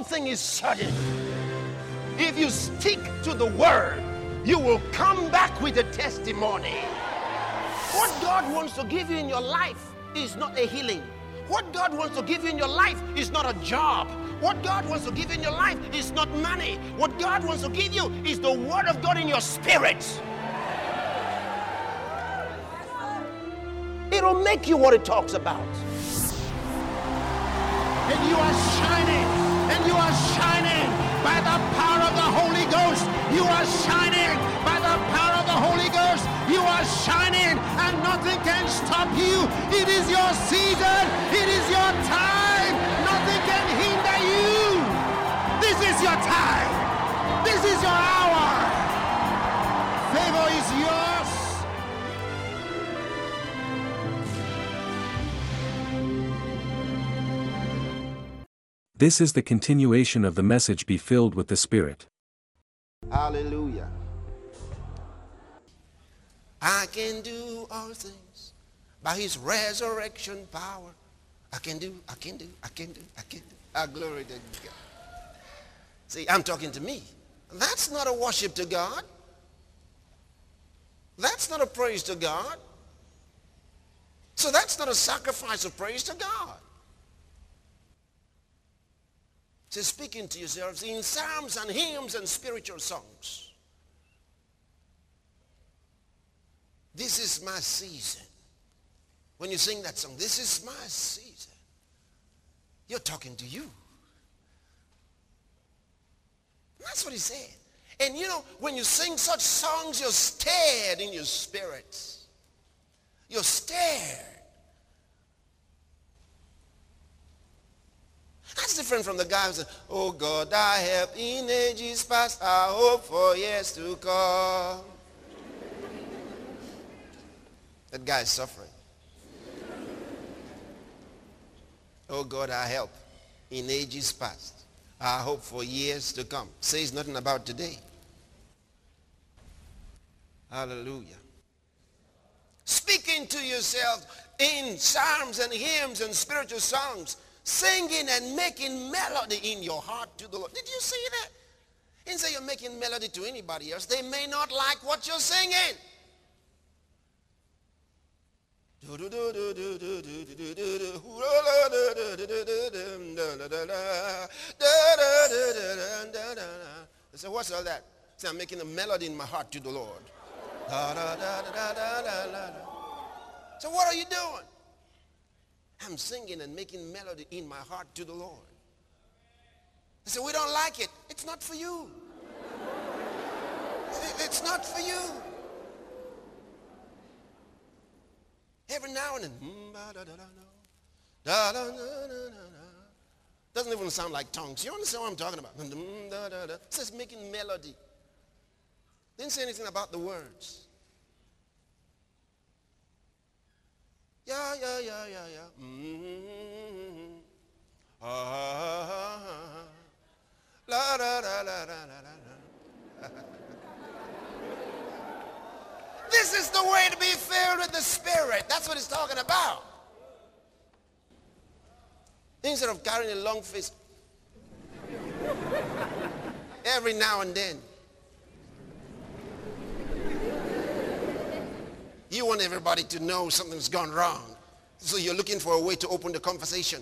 thing is sudden. If you stick to the word, you will come back with a testimony. What God wants to give you in your life is not a healing. What God wants to give you in your life is not a job. What God wants to give you in your life is not money. What God wants to give you is the word of God in your spirit. It'll make you what it talks about. And you are shining. And you are shining by the power of the Holy Ghost. You are shining by the power of the Holy Ghost. You are shining and nothing can stop you. It is your season. It is your time. Nothing can hinder you. This is your time. This is your hour. Favor is yours. This is the continuation of the message, Be Filled with the Spirit. Hallelujah. I can do all things by his resurrection power. I can do. Glory to God. See, I'm talking to me. That's not a worship to God. That's not a praise to God. So that's not a sacrifice of praise to God. So speaking to yourselves in psalms and hymns and spiritual songs. This is my season. When you sing that song, this is my season. You're talking to you. That's what he said. And you know, when you sing such songs, you're stirred in your spirit. You're stirred. That's different from the guy who said, oh God, I have in ages past, I hope for years to come. That guy is suffering. Oh God, I help in ages past. I hope for years to come. Says nothing about today. Hallelujah. Speaking to yourself in psalms and hymns and spiritual songs, singing and making melody in your heart to the Lord. Did you see that? He didn't say you're making melody to anybody else. They may not like what you're singing. They say, what's all that? Say, I'm making a melody in my heart to the Lord. So what are you doing? I'm singing and making melody in my heart to the Lord. They say, we don't like it. It's not for you. It's not for you. Every now and then, doesn't even sound like tongues. You understand what I'm talking about? It says making melody. Didn't say anything about the words. Yeah. La la la la la. This is the way to be filled with the Spirit. That's what it's talking about. Instead of carrying a long fist every now and then. You want everybody to know something's gone wrong. So you're looking for a way to open the conversation.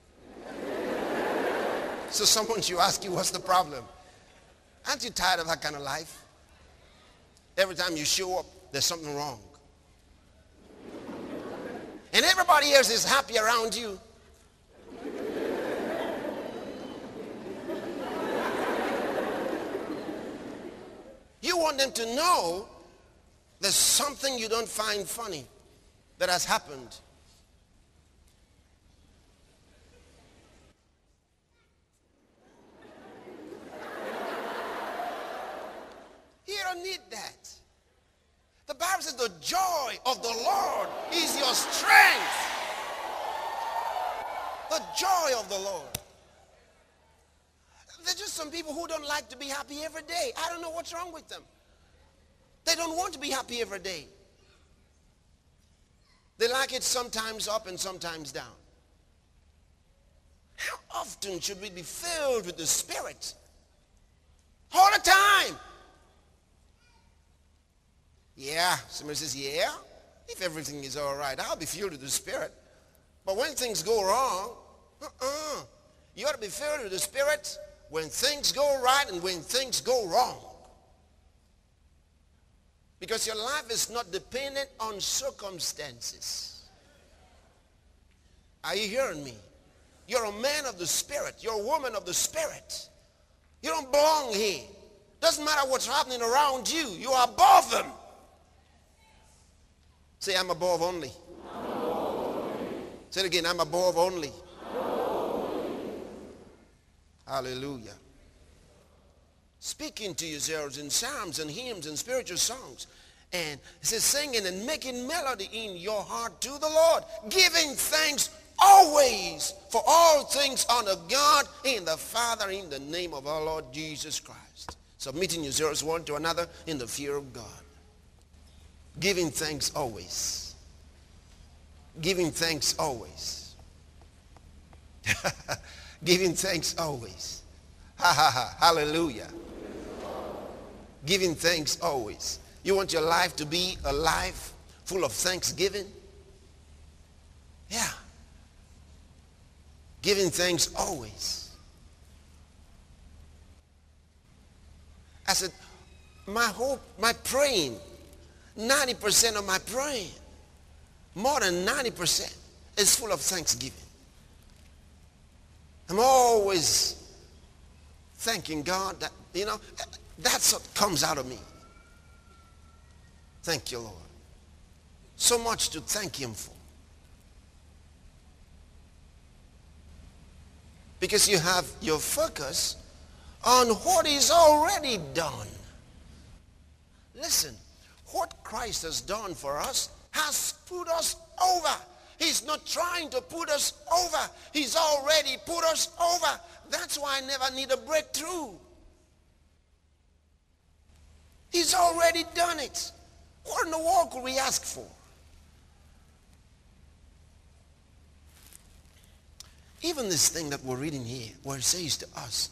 So someone should ask you, what's the problem? Aren't you tired of that kind of life? Every time you show up, there's something wrong. And everybody else is happy around you. You want them to know there's something you don't find funny that has happened. You don't need that. The Bible says the joy of the Lord is your strength. The joy of the Lord. There's just some people who don't like to be happy every day. I don't know what's wrong with them. They don't want to be happy every day. They like it sometimes up and sometimes down. How often should we be filled with the Spirit? All the time. Yeah, somebody says, yeah, if everything is all right, I'll be filled with the Spirit. But when things go wrong, you ought to be filled with the Spirit when things go right and when things go wrong. Because your life is not dependent on circumstances. Are you hearing me? You're a man of the Spirit. You're a woman of the Spirit. You don't belong here. Doesn't matter what's happening around you. You are above them. Say, I'm above only. Say it again, I'm above only. Hallelujah. Speaking to yourselves in psalms and hymns and spiritual songs. And it says singing and making melody in your heart to the Lord. Giving thanks always for all things unto God in the Father in the name of our Lord Jesus Christ. Submitting yourselves one to another in the fear of God. Giving thanks always. Giving thanks always. Giving thanks always. Ha ha ha. Hallelujah. Giving thanks always. You want your life to be a life full of thanksgiving? Yeah. Giving thanks always. I said, my praying, 90% of my praying, more than 90% is full of thanksgiving. I'm always thanking God that, that's what comes out of me. Thank you, Lord. So much to thank him for. Because you have your focus on what is already done. Listen, what Christ has done for us has put us over. He's not trying to put us over. He's already put us over. That's why I never need a breakthrough. He's already done it. What in the world could we ask for? Even this thing that we're reading here, where it says to us,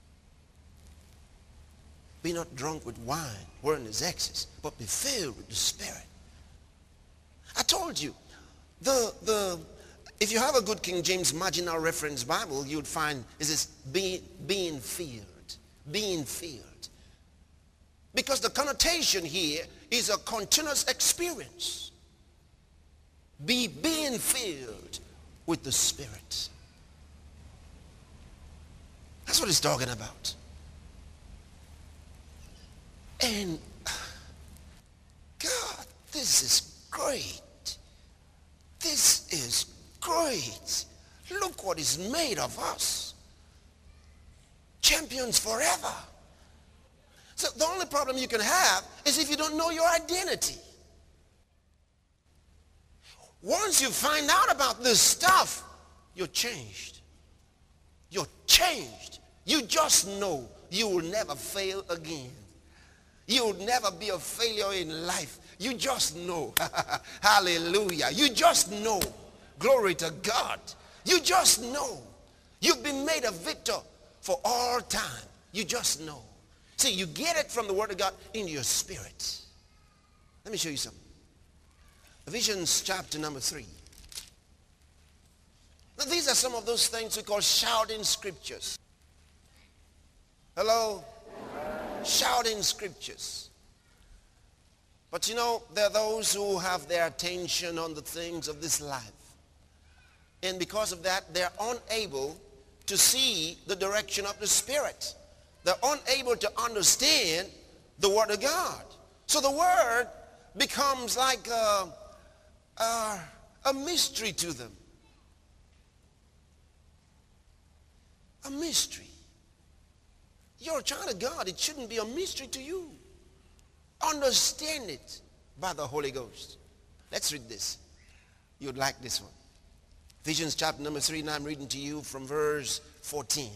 be not drunk with wine, wherein is excess, but be filled with the Spirit. I told you, if you have a good King James marginal reference Bible, you'd find it says being filled, being filled. Because the connotation here is a continuous experience. Being filled with the Spirit. That's what he's talking about. And God, this is great. This is great. Look what is made of us. Champions forever. So the only problem you can have is if you don't know your identity. Once you find out about this stuff, you're changed. You're changed. You just know you will never fail again. You will never be a failure in life. You just know. Hallelujah. You just know. Glory to God. You just know. You've been made a victor for all time. You just know. See, you get it from the Word of God in your spirit. Let me show you something. Ephesians chapter number 3. Now, these are some of those things we call shouting scriptures. Hello? Shouting scriptures. But there are those who have their attention on the things of this life. And because of that, they're unable to see the direction of the Spirit. They're unable to understand the Word of God. So the Word becomes like a mystery to them. A mystery. You're a child of God. It shouldn't be a mystery to you. Understand it by the Holy Ghost. Let's read this. You'd like this one. Ephesians chapter number 3, and I'm reading to you from verse 14.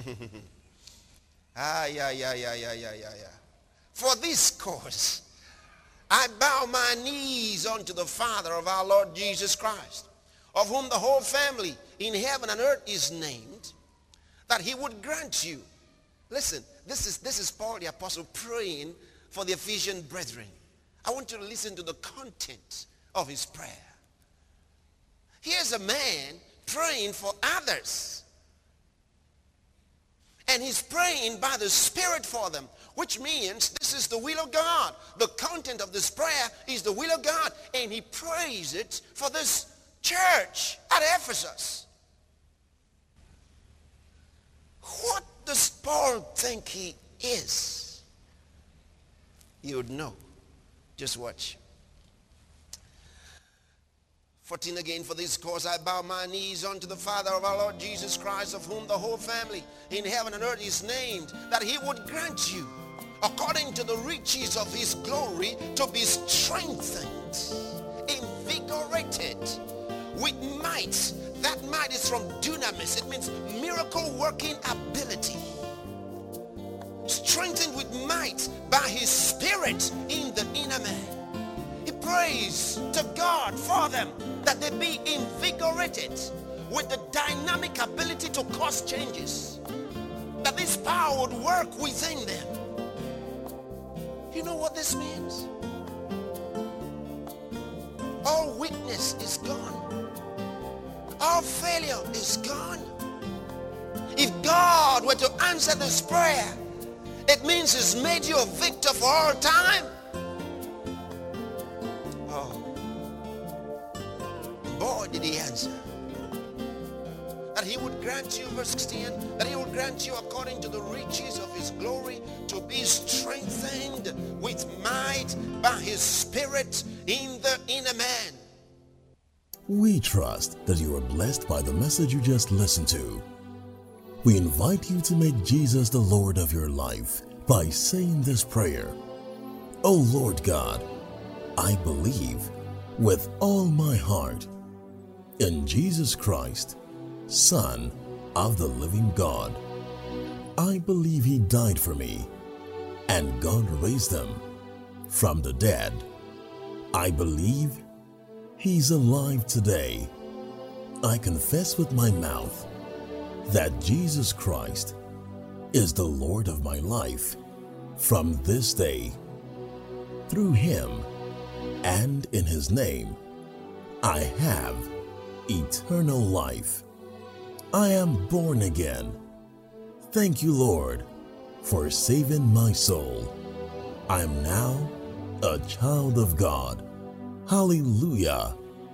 For this cause I bow my knees unto the Father of our Lord Jesus Christ, of whom the whole family in heaven and earth is named, that he would grant you. Listen, this is Paul the apostle praying for the Ephesian brethren. I want you to listen to the content of his prayer. Here's a man praying for others. And he's praying by the Spirit for them, which means this is the will of God. The content of this prayer is the will of God. And he prays it for this church at Ephesus. What does Paul think he is? You would know. Just watch. 14 again, for this cause I bow my knees unto the Father of our Lord Jesus Christ, of whom the whole family in heaven and earth is named, that he would grant you, according to the riches of his glory, to be strengthened, invigorated with might. That might is from dunamis. It means miracle working ability. Strengthened with might by his Spirit in the inner man. He prays to God for them, that they be invigorated with the dynamic ability to cause changes. That this power would work within them. You know what this means? All weakness is gone. All failure is gone. If God were to answer this prayer, it means he's made you a victor for all time. Boy, did he answer. That he would grant you, verse 16, that he would grant you according to the riches of his glory to be strengthened with might by his Spirit in the inner man. We trust that you are blessed by the message you just listened to. We invite you to make Jesus the Lord of your life by saying this prayer. Oh Lord God, I believe with all my heart in Jesus Christ, Son of the living God. I believe he died for me, and God raised him from the dead. I believe he's alive today. I confess with my mouth that Jesus Christ is the Lord of my life from this day. Through him and in his name, I have eternal life. I am born again. Thank you, Lord, for saving my soul. I am now a child of God. Hallelujah.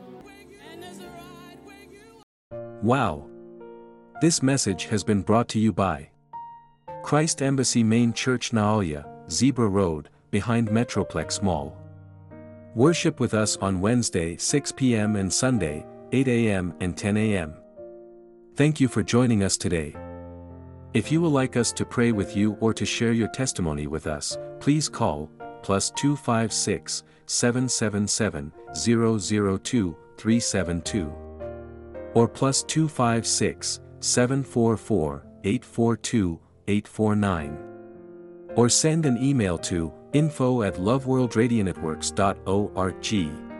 Wow! This message has been brought to you by Christ Embassy Main Church, Naoya, Zebra Road, behind Metroplex Mall. Worship with us on Wednesday 6 p.m. and Sunday 8 a.m. and 10 a.m. Thank you for joining us today. If you would like us to pray with you or to share your testimony with us, please call +256 777 002 372 or +256 744 842 849, or send an email to info@loveworldradionetworks.org.